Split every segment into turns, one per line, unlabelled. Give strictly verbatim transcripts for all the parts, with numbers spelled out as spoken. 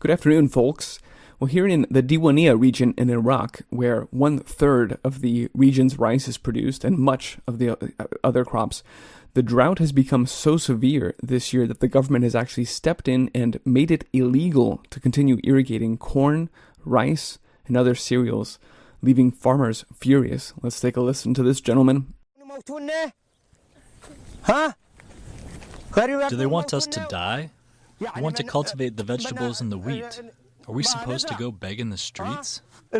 Good afternoon, folks. Well, here in the Diwania region in Iraq, where one-third of the region's rice is produced and much of the other crops, the drought has become so severe this year that the government has actually stepped in and made it illegal to continue irrigating corn, rice, and other cereals, leaving farmers furious. Let's take a listen to this gentleman.
Do they want us to die? They want to cultivate the vegetables and the wheat. Are we supposed to go beg in the streets?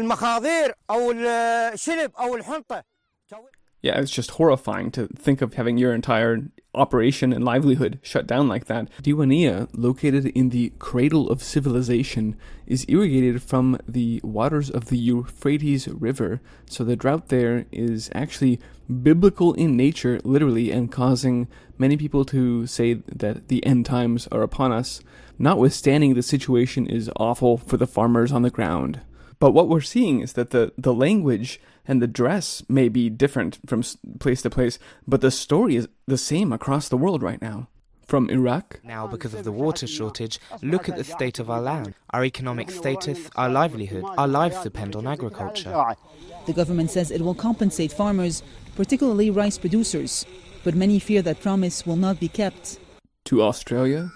Yeah, it's just horrifying to think of having your entire operation and livelihood shut down like that. Diwania, located in the cradle of civilization, is irrigated from the waters of the Euphrates River, so the drought there is actually biblical in nature, literally, and causing many people to say that the end times are upon us. Notwithstanding, the situation is awful for the farmers on the ground. But what we're seeing is that the, the language and the dress may be different from place to place, but the story is the same across the world right now. From Iraq.
Now, because of the water shortage, look at the state of our land, our economic status, our livelihood. Our lives depend on agriculture.
The government says it will compensate farmers, particularly rice producers, but many fear that promise will not be kept.
To Australia.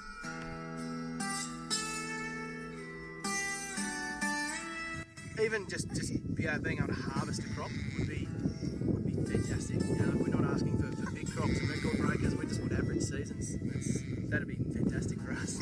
Even just, just yeah, being able to harvest a crop would be would be fantastic. You know, we're not asking for, for big crops and record breakers. We just want average seasons. That's, that'd be fantastic for us.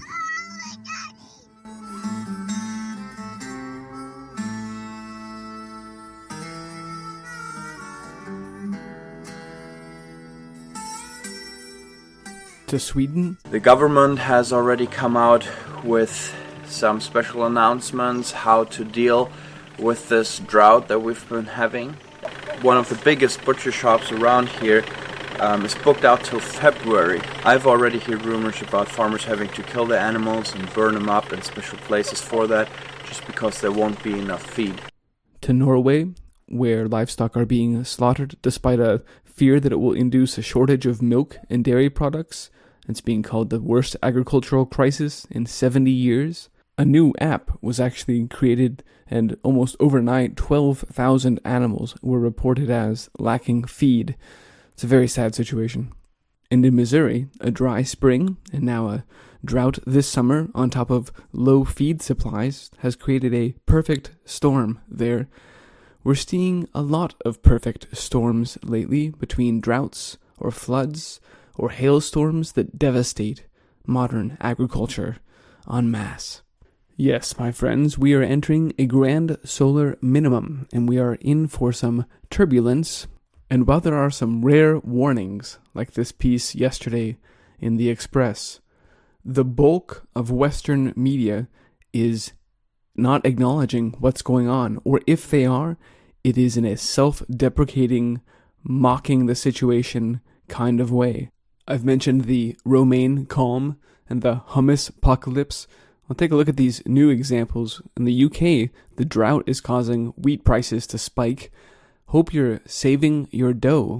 To Sweden.
The government has already come out with some special announcements how to deal with this drought that we've been having. One of the biggest butcher shops around here um, is booked out till February. I've already heard rumors about farmers having to kill the animals and burn them up in special places for that, just because there won't be enough feed.
To Norway, where livestock are being slaughtered despite a fear that it will induce a shortage of milk and dairy products. It's being called the worst agricultural crisis in seventy years. A new app was actually created, and almost overnight, twelve thousand animals were reported as lacking feed. It's a very sad situation. And in Missouri, a dry spring, and now a drought this summer, on top of low feed supplies, has created a perfect storm there. We're seeing a lot of perfect storms lately, between droughts, or floods, or hailstorms that devastate modern agriculture en masse. Yes, my friends, we are entering a grand solar minimum, and we are in for some turbulence. And while there are some rare warnings, like this piece yesterday in the Express, the bulk of Western media is not acknowledging what's going on, or if they are, it is in a self-deprecating, mocking the situation kind of way. I've mentioned the romaine calm and the hummus apocalypse. I'll take a look at these new examples. In the U K, the drought is causing wheat prices to spike. Hope you're saving your dough.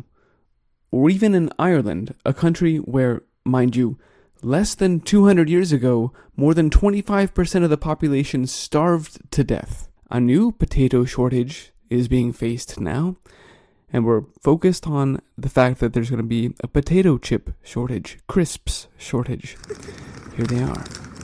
Or even in Ireland, a country where, mind you, less than two hundred years ago, more than twenty-five percent of the population starved to death. A new potato shortage is being faced now, and we're focused on the fact that there's going to be a potato chip shortage, crisps shortage. Here they are.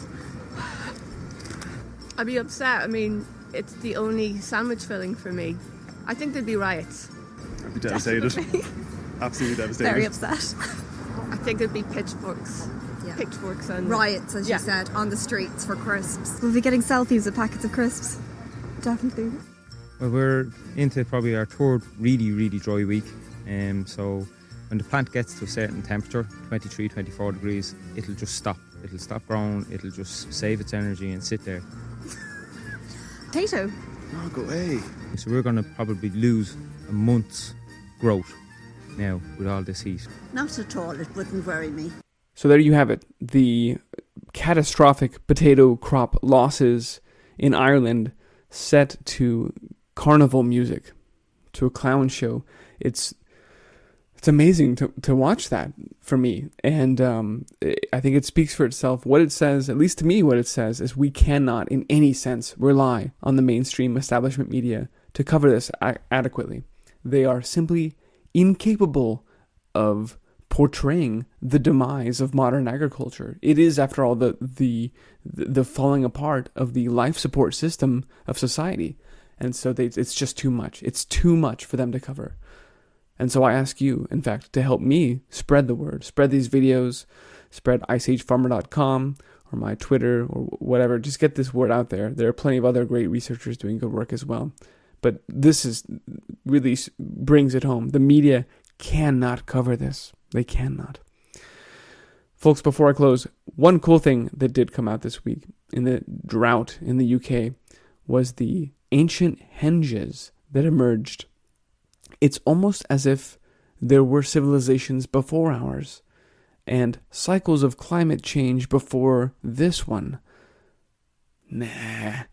I'd be upset. I mean, it's the only sandwich filling for me. I think there'd be riots.
I'd be devastated. Absolutely devastated.
Very upset.
I think there'd be pitchforks. Yeah. Pitchforks and...
riots, as
yeah.
you said, on the streets for crisps.
We'll be getting selfies with packets of crisps. Definitely.
Well, we're into probably our third really, really dry week. Um, so when the plant gets to a certain temperature, twenty-three, twenty-four degrees, it'll just stop. It'll stop growing. It'll just save its energy and sit there.
Potato.
Oh, go away.
So we're going to probably lose a month's growth now with all this heat.
Not at all. It wouldn't worry me.
So there you have it. The catastrophic potato crop losses in Ireland set to carnival music, to a clown show. It's it's amazing to, to watch that for me. And um, I think it speaks for itself. What it says, at least to me, what it says is we cannot in any sense rely on the mainstream establishment media to cover this a- adequately. They are simply incapable of portraying the demise of modern agriculture. It is, after all, the the the falling apart of the life support system of society. And so they, it's just too much. It's too much for them to cover. And so I ask you, in fact, to help me spread the word, spread these videos, spread ice age farmer dot com or my Twitter or whatever. Just get this word out there. There are plenty of other great researchers doing good work as well. But this is really brings it home. The media cannot cover this. They cannot. Folks, before I close, one cool thing that did come out this week in the drought in the U K was the ancient henges that emerged. It's almost as if there were civilizations before ours and cycles of climate change before this one. Nah,